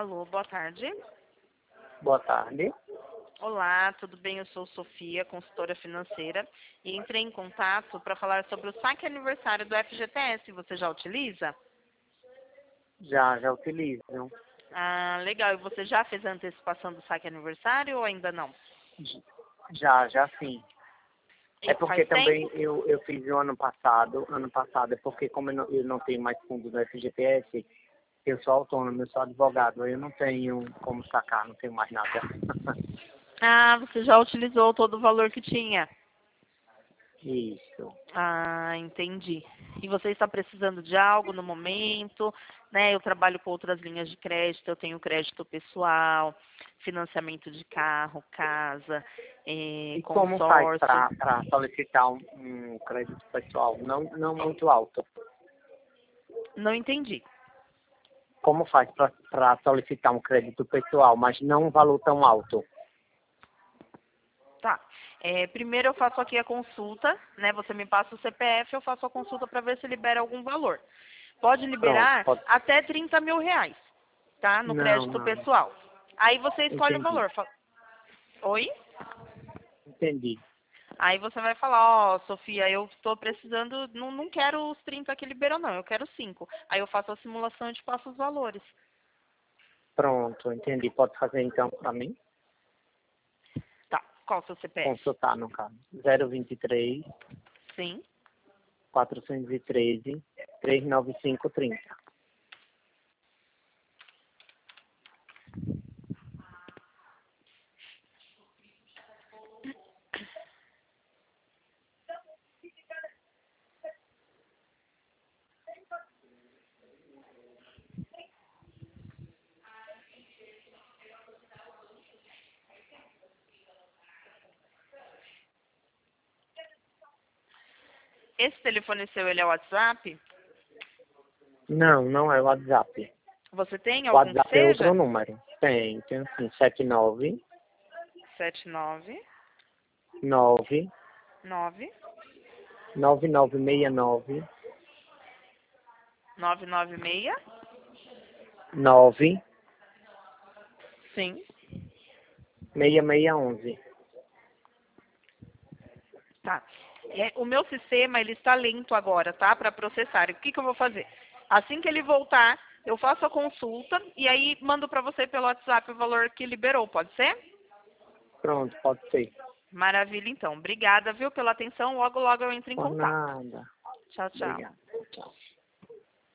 Alô, boa tarde. Boa tarde. Olá, tudo bem? Eu sou Sofia, consultora financeira, e entrei em contato para falar sobre o saque aniversário do FGTS. Você já utiliza? Já utilizo. Ah, legal. E você já fez a antecipação do saque aniversário ou ainda não? Já sim. É E porque faz também tempo? eu fiz o ano passado, é porque como eu não tenho mais fundo do FGTS, eu sou autônomo, eu sou advogado, eu não tenho como sacar, não tenho mais nada. Ah, você já utilizou todo o valor que tinha. Isso. Ah, entendi. E você está precisando de algo no momento, né? Eu trabalho com outras linhas de crédito, eu tenho crédito pessoal, financiamento de carro, casa, E como faz consórcio. para solicitar um crédito pessoal não muito alto? Não entendi. Como faz para solicitar um crédito pessoal, mas não um valor tão alto? Tá. Primeiro eu faço aqui a consulta, né? Você me passa o CPF, eu faço a consulta para ver se libera algum valor. Pode Pronto, liberar pode. até R$ 30.000, tá? No crédito Não. pessoal. Aí você escolhe o Entendi. valor. Oi? Entendi. Aí você vai falar, ó, Sofia, eu estou precisando, não quero os 30 que liberou, não, eu quero 5. Aí eu faço a simulação e te passo os valores. Pronto, entendi. Pode fazer então para mim? Tá, qual o seu CPF? Consultar no caso. 023 Sim. 413 39530. Esse telefone seu, ele é o WhatsApp? Não é o WhatsApp. Você tem O algum que WhatsApp é outro seja? número. Tem sim. 79 79 9 9 9969 996. 9 Sim. 6611. Tá. O meu sistema, ele está lento agora, tá? Para processar. E o que eu vou fazer? Assim que ele voltar, eu faço a consulta e aí mando para você pelo WhatsApp o valor que liberou, pode ser? Pronto, pode ser. Maravilha, então. Obrigada, viu, pela atenção. Logo, logo eu entro em Por contato. nada. Tchau, tchau. Obrigado. Tchau.